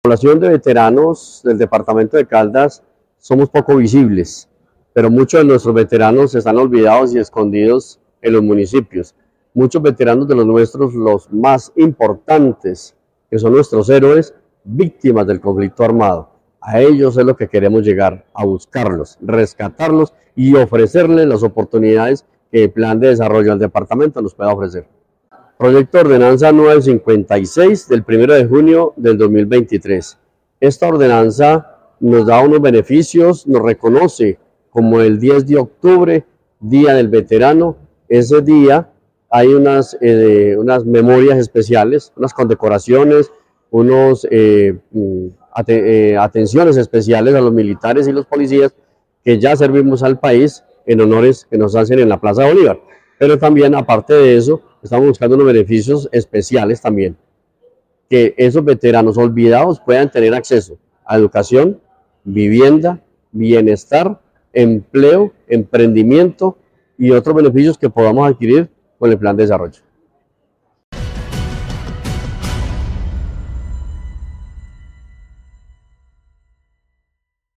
Población de veteranos del departamento de Caldas somos poco visibles, pero muchos de nuestros veteranos están olvidados y escondidos en los municipios. Muchos veteranos de los nuestros, los más importantes, que son nuestros héroes, víctimas del conflicto armado. A ellos es lo que queremos llegar, a buscarlos, rescatarlos y ofrecerles las oportunidades que el plan de desarrollo del departamento nos pueda ofrecer. Proyecto de Ordenanza 956 del 1 de junio del 2023. Esta ordenanza nos da unos beneficios, nos reconoce como el 10 de octubre, Día del Veterano. Ese día hay unas memorias especiales, unas condecoraciones, atenciones especiales a los militares y los policías que ya servimos al país en honores que nos hacen en la Plaza Bolívar. Pero también, aparte de eso, estamos buscando unos beneficios especiales también, que esos veteranos olvidados puedan tener acceso a educación, vivienda, bienestar, empleo, emprendimiento y otros beneficios que podamos adquirir con el plan de desarrollo.